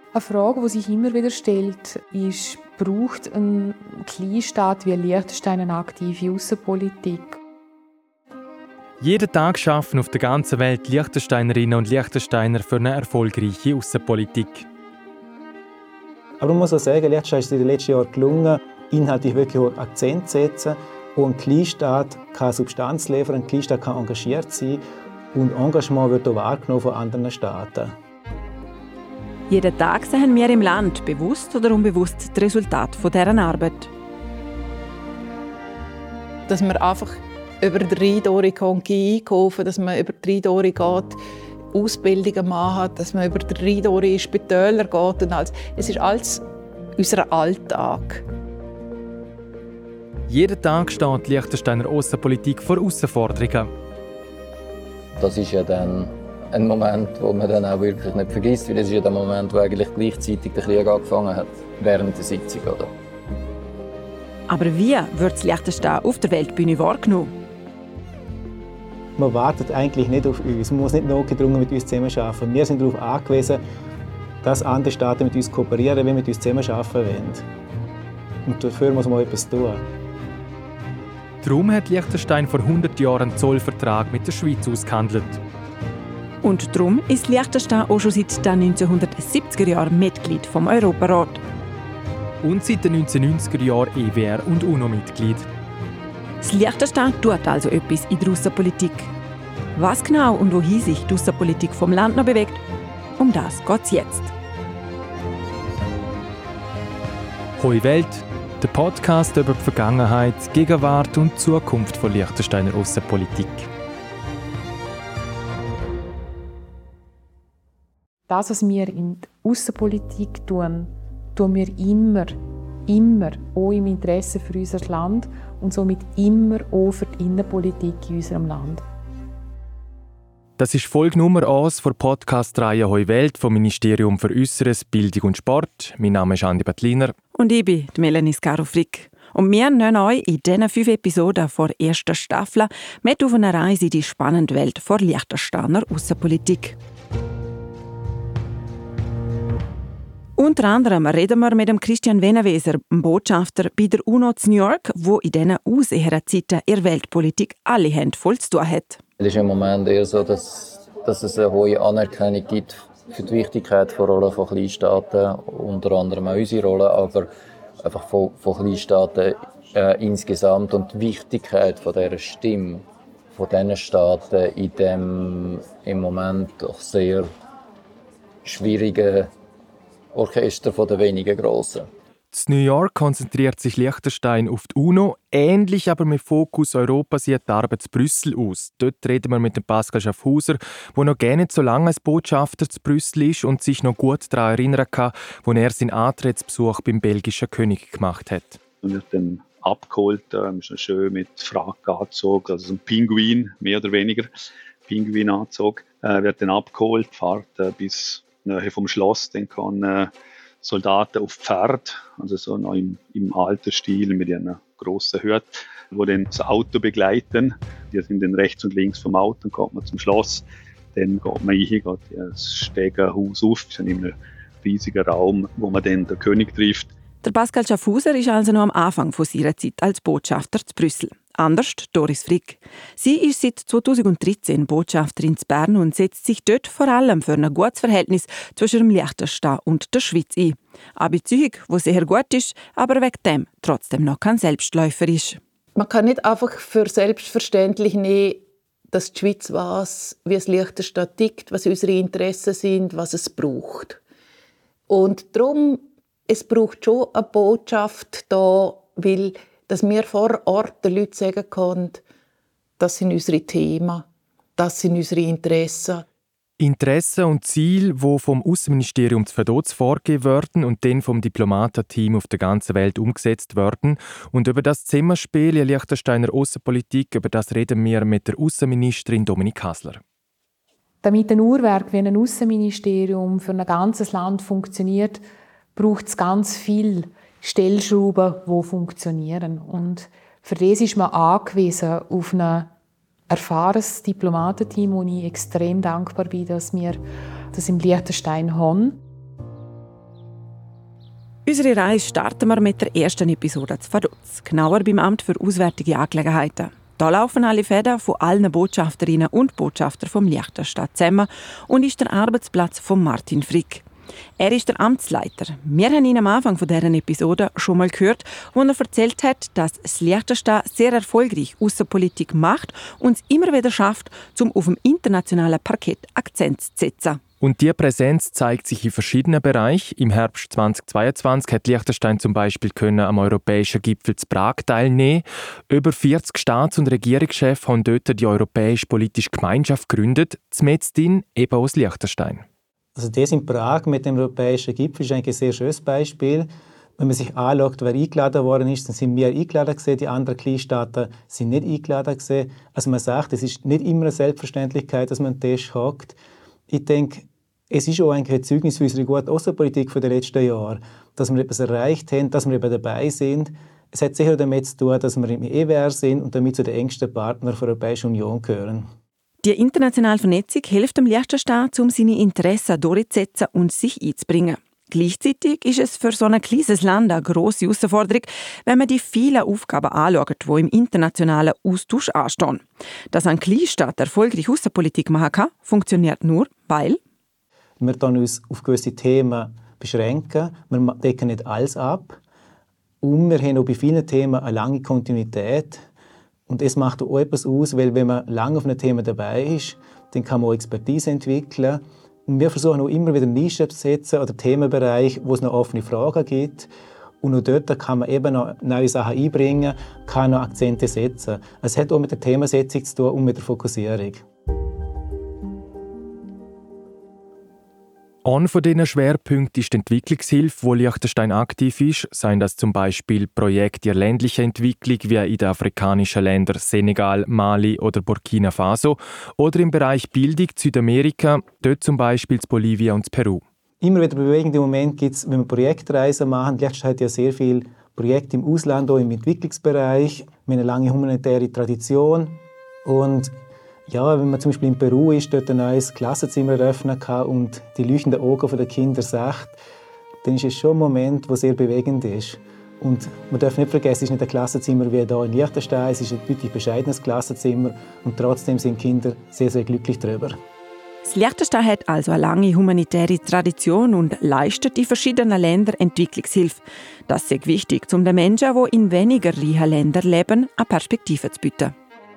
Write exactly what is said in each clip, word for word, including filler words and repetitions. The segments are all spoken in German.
Eine Frage, die sich immer wieder stellt, ist, braucht ein Kleinstaat wie Liechtenstein eine aktive Aussenpolitik? Jeden Tag arbeiten auf der ganzen Welt Liechtensteinerinnen und Liechtensteiner für eine erfolgreiche Aussenpolitik. Aber man muss auch sagen, Liechtenstein ist es in den letzten Jahren gelungen, inhaltlich wirklich hohen Akzent zu setzen. Und ein Kleinstaat kann Substanz liefern, ein Kleinstaat kann engagiert sein und Engagement wird auch wahrgenommen von anderen Staaten. Jeden Tag sehen wir im Land, bewusst oder unbewusst, das Resultat dieser Arbeit. Dass man einfach über die Rheindori einkaufen, dass man über die Rheindori geht, Ausbildungen machen, dass man über die Rheindori in Spitäler geht und alles. Es ist alles unser Alltag. Jeden Tag steht die Liechtensteiner Aussenpolitik vor Herausforderungen. Das ist ja dann ein Moment, wo man dann auch wirklich nicht vergisst, weil das ist ja der Moment, wo eigentlich gleichzeitig der Krieg angefangen hat, während der Sitzung, oder? Aber wie wird das Liechtenstein auf der Weltbühne wahrgenommen? Man wartet eigentlich nicht auf uns. Man muss nicht notgedrungen mit uns zusammenarbeiten. Wir sind darauf angewiesen, dass andere Staaten mit uns kooperieren, wenn wir mit uns zusammenarbeiten wollen. Und dafür muss man etwas tun. Darum hat Liechtenstein vor hundert Jahren einen Zollvertrag mit der Schweiz ausgehandelt. Und darum ist Liechtenstein auch schon seit den neunzehnhundertsiebziger Jahren Mitglied vom Europarat. Und seit den neunzehnhundertneunziger Jahren E W R und UNO-Mitglied. Das Liechtenstein tut also etwas in der Aussenpolitik. Was genau und wohin sich die Aussenpolitik vom Land noch bewegt, um das geht es jetzt. Hoi Welt, der Podcast über die Vergangenheit, Gegenwart und Zukunft von Liechtensteiner Aussenpolitik. Das, was wir in der Aussenpolitik tun, tun wir immer, immer auch im Interesse für unser Land und somit immer auch für die Innenpolitik in unserem Land. Das ist Folge Nummer eins der Podcast-Reihe «Hoi Welt» vom Ministerium für Äusseres, Bildung und Sport. Mein Name ist Andi Battliner. Und ich bin Melanie Scaro-Frick. Und wir nehmen euch in diesen fünf Episoden der ersten Staffel mit auf eine Reise in die spannende Welt der Liechtensteiner Aussenpolitik. Unter anderem reden wir mit dem Christian Veneweser, dem Botschafter bei der UNO in New York, der in diesen unsicheren Zeiten in der Weltpolitik alle Hände voll zu tun hat. Es ist im Moment eher so, dass, dass es eine hohe Anerkennung gibt für die Wichtigkeit der Rolle von Kleinstaaten, unter anderem auch unsere Rolle, aber einfach von, von Kleinstaaten äh, insgesamt und die Wichtigkeit von dieser Stimme von diesen Staaten in dem im Moment doch sehr schwierigen Orchester von den wenigen Grossen. In New York konzentriert sich Liechtenstein auf die UNO, ähnlich aber mit Fokus Europa sieht die Arbeit in Brüssel aus. Dort reden wir mit dem Pascal Schaffhauser, der noch gar nicht so lange als Botschafter zu Brüssel ist und sich noch gut daran erinnern kann, als er seinen Antrittsbesuch beim belgischen König gemacht hat. Man wird dann abgeholt, äh, ist schön mit Frack angezogen, also so ein Pinguin, mehr oder weniger Pinguinanzug, äh, wird dann abgeholt, fährt äh, bis Nähe vom Schloss, dann kann äh, Soldaten auf Pferd, also so noch im, im alten Stil mit einer grossen Hürde, wo dann das Auto begleiten. Die sind dann rechts und links vom Auto, dann kommt man zum Schloss, dann geht man rein, geht das Stegenhaus auf, das ist in einem riesigen Raum, wo man dann den König trifft. Der Pascal Schaffhauser ist also noch am Anfang von seiner Zeit als Botschafter zu Brüssel. Anders Doris Frick. Sie ist seit zweitausenddreizehn Botschafterin in Bern und setzt sich dort vor allem für ein gutes Verhältnis zwischen dem Liechtenstein und der Schweiz ein. Eine Beziehung, die sehr gut ist, aber wegen dem trotzdem noch kein Selbstläufer ist. Man kann nicht einfach für selbstverständlich nehmen, dass die Schweiz weiss, wie es Liechtenstein tickt, was unsere Interessen sind, was es braucht. Und darum, es braucht schon eine Botschaft da, weil dass wir vor Ort den Leuten sagen können, das sind unsere Themen, das sind unsere Interessen. Interessen und Ziele, die vom Außenministerium zu Verdotz vorgegeben werden und dann vom Diplomatenteam auf der ganzen Welt umgesetzt werden. Und über das Zusammenspiel in Liechtensteiner Außenpolitik, über das reden wir mit der Außenministerin Dominik Hasler. Damit ein Uhrwerk wie ein Außenministerium für ein ganzes Land funktioniert, braucht es ganz viel Stellschrauben, die funktionieren. Und für das ist man angewiesen auf ein erfahrenes Diplomatenteam, wo ich extrem dankbar bin, dass wir das im Liechtenstein haben. Unsere Reise starten wir mit der ersten Episode zu Vaduz, genauer beim Amt für Auswärtige Angelegenheiten. Da laufen alle Fäden von allen Botschafterinnen und Botschaftern vom Liechtenstein zusammen und ist der Arbeitsplatz von Martin Frick. Er ist der Amtsleiter. Wir haben ihn am Anfang dieser Episode schon mal gehört, wo er erzählt hat, dass das Liechtenstein sehr erfolgreich Aussenpolitik macht und es immer wieder schafft, um auf dem internationalen Parkett Akzent zu setzen. Und diese Präsenz zeigt sich in verschiedenen Bereichen. Im Herbst zweitausendzweiundzwanzig hat Liechtenstein zum Beispiel können am europäischen Gipfel zu Prag teilnehmen. Über vierzig Staats- und Regierungschefs haben dort die Europäische Politische Gemeinschaft gegründet, zumindest eben aus Liechtenstein. Also das in Prag mit dem europäischen Gipfel ist eigentlich ein sehr schönes Beispiel. Wenn man sich anschaut, wer eingeladen worden ist, dann sind wir eingeladen gewesen, die anderen Kleinstaaten sind nicht eingeladen gewesen. Also man sagt, es ist nicht immer eine Selbstverständlichkeit, dass man an den Tisch hockt. Ich denke, es ist auch eigentlich ein Zeugnis für unsere gute Außenpolitik der letzten Jahre, dass wir etwas erreicht haben, dass wir eben dabei sind. Es hat sicher damit zu tun, dass wir im E W R sind und damit zu den engsten Partnern der Europäischen Union gehören. Die internationale Vernetzung hilft dem Liechtenstein, um seine Interessen durchzusetzen und sich einzubringen. Gleichzeitig ist es für so ein kleines Land eine grosse Herausforderung, wenn man die vielen Aufgaben anschaut, die im internationalen Austausch anstehen. Dass ein Kleinstaat erfolgreich Außenpolitik machen kann, funktioniert nur, weil wir dann uns auf gewisse Themen beschränken. Wir decken nicht alles ab. Und wir haben auch bei vielen Themen eine lange Kontinuität. Und es macht auch etwas aus, weil wenn man lange auf einem Thema dabei ist, dann kann man auch Expertise entwickeln. Und wir versuchen auch immer wieder Nischen zu setzen oder Themenbereiche, wo es noch offene Fragen gibt. Und auch dort kann man eben noch neue Sachen einbringen, kann noch Akzente setzen. Es hat auch mit der Themensetzung zu tun und mit der Fokussierung. Einer von diesen Schwerpunkten ist die Entwicklungshilfe, wo Liechtenstein aktiv ist, seien das zum Beispiel Projekte der ländlichen Entwicklung wie in den afrikanischen Ländern Senegal, Mali oder Burkina Faso oder im Bereich Bildung Südamerika, dort zum Beispiel zu Bolivien und zu Peru. Immer wieder bewegende Momente gibt es, wenn wir Projektreisen machen. Liechtenstein hat ja sehr viele Projekte im Ausland, auch im Entwicklungsbereich. Wir haben eine lange humanitäre Tradition. Und ja, wenn man zum Beispiel in Peru ist, dort ein neues Klassenzimmer eröffnen kann und die leuchtenden Augen der Kinder sagt, dann ist es schon ein Moment, der sehr bewegend ist. Und man darf nicht vergessen, es ist nicht ein Klassenzimmer wie hier in Liechtenstein, es ist ein deutlich bescheidenes Klassenzimmer und trotzdem sind die Kinder sehr, sehr glücklich darüber. Das Liechtenstein hat also eine lange humanitäre Tradition und leistet in verschiedenen Ländern Entwicklungshilfe. Das ist wichtig, um den Menschen, die in weniger reichen Ländern leben, eine Perspektive zu bieten.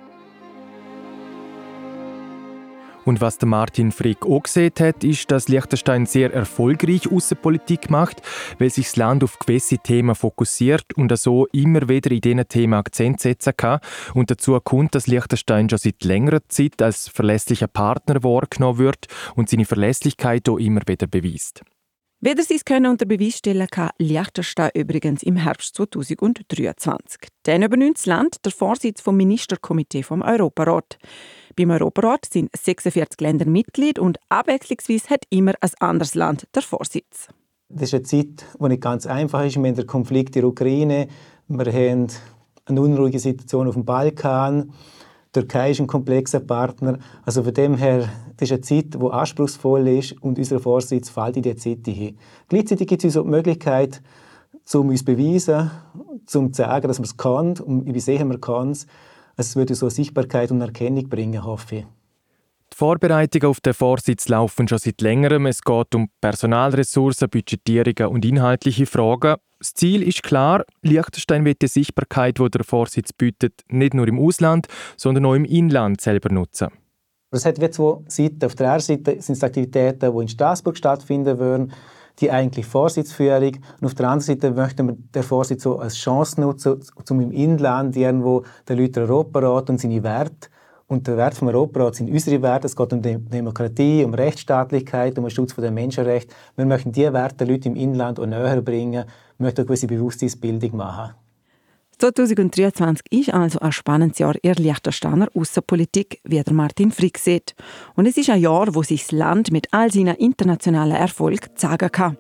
Und was der Martin Frick auch gesehen hat, ist, dass Liechtenstein sehr erfolgreich Aussenpolitik macht, weil sich das Land auf gewisse Themen fokussiert und so immer wieder in diesen Themen Akzent setzen kann. Und dazu kommt, dass Liechtenstein schon seit längerer Zeit als verlässlicher Partner wahrgenommen wird und seine Verlässlichkeit auch immer wieder beweist. Weder sein Können unter Beweis stellen kann Liechtenstein übrigens im Herbst zweitausenddreiundzwanzig. Dann übernimmt das Land den Vorsitz vom Ministerkomitee vom Europarat. Beim Europarat sind sechsundvierzig Länder Mitglied und abwechslungsweise hat immer ein anderes Land den Vorsitz. Das ist eine Zeit, die nicht ganz einfach ist. Wir haben den Konflikt in der Ukraine, wir haben eine unruhige Situation auf dem Balkan. Die Türkei ist ein komplexer Partner. Also von dem her, das ist eine Zeit, die anspruchsvoll ist und unser Vorsitz fällt in diese Zeit hin. Gleichzeitig gibt es uns auch die Möglichkeit, um uns zu beweisen, um zu sagen, dass wir es können und wie sehen wir es. Es würde so Sichtbarkeit und Erkennung bringen, hoffe ich. Die Vorbereitungen auf den Vorsitz laufen schon seit längerem. Es geht um Personalressourcen, Budgetierungen und inhaltliche Fragen. Das Ziel ist klar, Liechtenstein will die Sichtbarkeit, die der Vorsitz bietet, nicht nur im Ausland, sondern auch im Inland selber nutzen. Es hat wie zwei Seiten. Auf der einen Seite sind es Aktivitäten, die in Straßburg stattfinden würden, die eigentlich Vorsitzführung. Und auf der anderen Seite möchten wir den Vorsitz so als Chance nutzen, um im Inland irgendwo den Leuten Europarat und seine Werte. Und der Wert vom Europarat sind unsere Werte. Es geht um Demokratie, um Rechtsstaatlichkeit, um den Schutz der Menschenrechte. Wir möchten diese Werte den Leuten im Inland auch näher bringen. Wir möchten eine gewisse Bewusstseinsbildung machen. zweitausenddreiundzwanzig ist also ein spannendes Jahr in der Liechtensteiner Aussenpolitik, wie der Martin Frick sieht. Und es ist ein Jahr, wo sich das Land mit all seinen internationalen Erfolgen zeigen kann.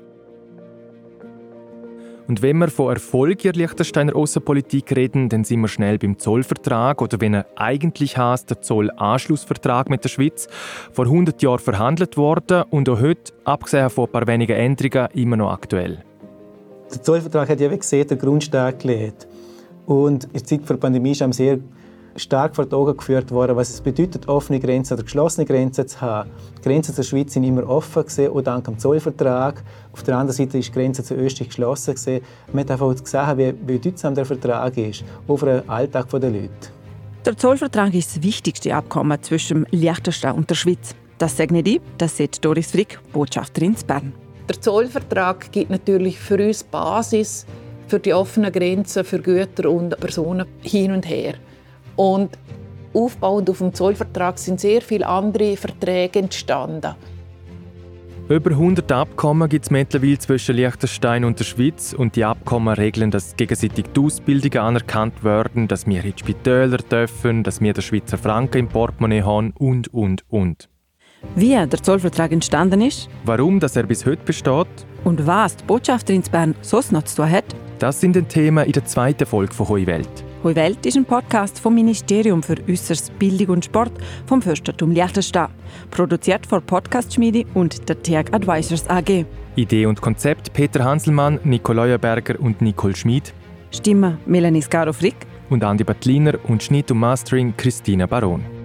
Und wenn wir von Erfolg in der Liechtensteiner Aussenpolitik reden, dann sind wir schnell beim Zollvertrag oder wenn er eigentlich heisst, der Zollanschlussvertrag mit der Schweiz, vor hundert Jahren verhandelt worden und auch heute, abgesehen von ein paar wenigen Änderungen, immer noch aktuell. Der Zollvertrag hat ja, wie gesagt, den Grundstein gelegt. Und in der Zeit der Pandemie ist einem sehr stark vor die Augen geführt worden, was es bedeutet, offene Grenzen oder geschlossene Grenzen zu haben. Die Grenzen zur Schweiz sind immer offen gewesen, auch dank dem Zollvertrag. Auf der anderen Seite ist die Grenze zu Österreich geschlossen gewesen. Man hat einfach gesehen, wie, wie bedeutsam der Vertrag ist, auch für den Alltag der Leute. Der Zollvertrag ist das wichtigste Abkommen zwischen Liechtenstein und der Schweiz. Das sage nicht ich, das sagt Doris Frick, Botschafterin in Bern. Der Zollvertrag gibt natürlich für uns Basis für die offenen Grenzen für Güter und Personen hin und her. Und aufbauend auf dem Zollvertrag sind sehr viele andere Verträge entstanden. Über hundert Abkommen gibt es mittlerweile zwischen Liechtenstein und der Schweiz und die Abkommen regeln, dass gegenseitig die Ausbildungen anerkannt werden, dass wir in die Spitäler dürfen, dass wir den Schweizer Franken im Portemonnaie haben und, und, und. Wie der Zollvertrag entstanden ist, warum dass er bis heute besteht und was die Botschafterin in Bern sonst noch zu tun hat, das sind die Themen in der zweiten Folge von «Hoi Welt». «Hoi Welt» ist ein Podcast vom Ministerium für Äusseres, Bildung und Sport vom Fürstentum Liechtenstein. Produziert von Podcast Schmiede und der T E A G Advisors A G. Idee und Konzept Peter Hanselmann, Nicole Leuenberger und Nicole Schmid. Stimme Melanie Scaro-Frick und Andi Battliner und Schnitt und Mastering Christina Baron.